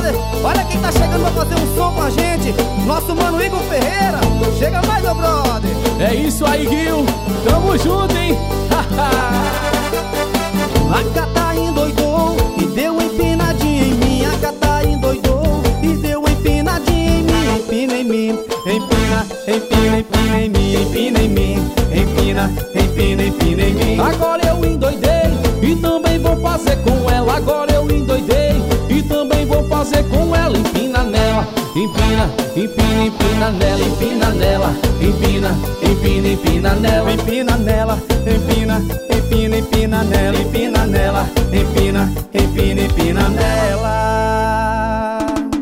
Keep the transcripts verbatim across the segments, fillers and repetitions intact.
brother. Olha quem tá chegando pra fazer um som com a gente. Nosso mano Igor Ferreira. Chega mais, meu brother. É isso aí, Gil. Tamo junto, hein? A Cata endoidou e deu uma empinadinha em mim. A Cata endoidou e deu uma empinadinha em mim. Empina em mim, empina, empina, empina em mim. Empina em mim, empina, empina, empina em mim. Agora eu endoidei e também vou fazer com ela. Agora eu endoidei e também vou fazer com ela. Empina nela, empina, empina, empina nela. Empina nela, empina, empina, empina nela. Empina nela, empina, empina, empina nela. Empina nela, empina, empina, empina nela.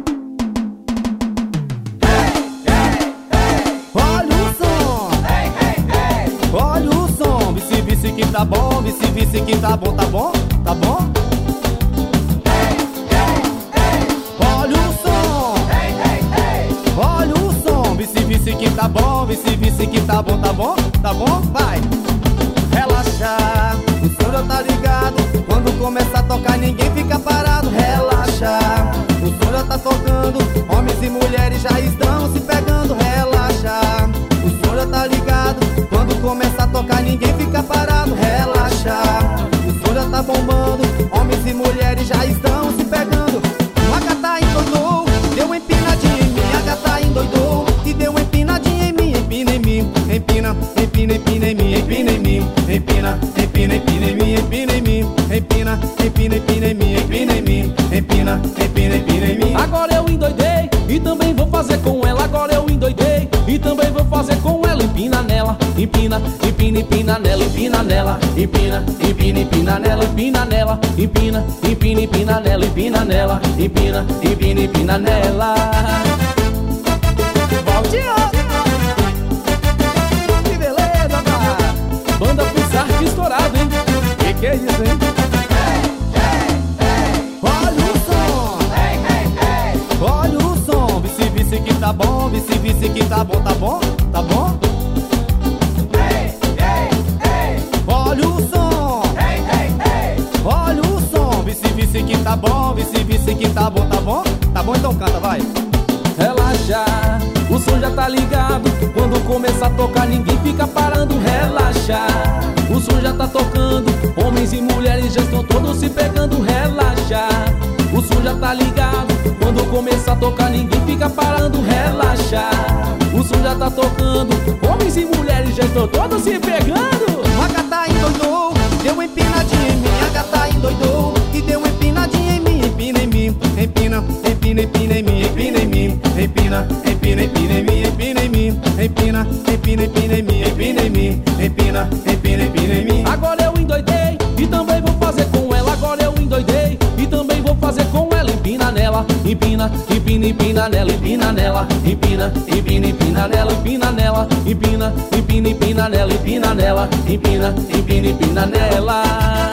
Olha o som, olha o som. Vice, vice que tá bom, vice, vice que tá bom, tá bom, tá bom. Olha o som, olha o som. Vice, vice que tá bom, vice, vice que tá bom, tá bom, tá bom, vai. Relaxa, o som já tá ligado. Quando começa a tocar ninguém fica parado. Relaxa, o som já tá tocando. Homens e mulheres já estão se pegando. Relaxa, o som já tá ligado. Quando começa a tocar ninguém fica parado. Relaxa, o som já tá bombando. Homens e mulheres já estão se pegando. A Cata endoidou, deu uma empinadinha em mim. A Cata endoidou e deu uma empinadinha em mim. Empina em mim, empina, empina, empina em mim. Empina em mim, empina, empina, empina em mim. Empina em mim, empina, empina, empina em mim. Empina em mim, empina, empina, empina em mim. Agora eu endoidei e também vou fazer com ela. Agora eu endoidei e também vou fazer com ela. Empina nela, empina, empina, empina nela. Empina nela, empina, empina, empina nela. Empina nela, empina, empina, empina nela. Empina nela, empina, empina, empina nela. Valtinho! Que beleza, cara! Banda Pizarro estourado, hein? Que que é isso, hein? Olha o som! Olha o som! Vice, vice que tá bom, vice, vice que tá bom, tá bom, tá bom? Olha o som! Olha o som! Vice, vice que tá bom, vice, vice que tá bom, tá bom? Tá bom, então canta, vai! Relaxa, o som já tá ligado. Quando começa a tocar ninguém fica parando. Relaxa, o som já tá tocando. Homens e mulheres já estão todos se pegando. Relaxa, o som já tá ligado. Quando começa a tocar ninguém fica parando. Relaxa, o som já tá tocando. Homens e mulheres já estão todos se pegando. A Cata endoidou, deu uma empinadinha em mim. A Cata endoidou e deu uma empinadinha em mim. Empina em mim, empina, empina, empina em mim. Empina em mim, empina, empina, empina em mim. Empina em mim, empina, empina, empina em mim. Empina em mim, empina, empina, empina em mim. Agora eu endoidei e também vou fazer com ela. Agora eu endoidei e também vou fazer com ela. Empina nela, empina, empina, empina nela. Empina nela, empina, empina, empina nela. Empina nela, empina, empina, empina nela. Empina nela, empina, empina, empina nela.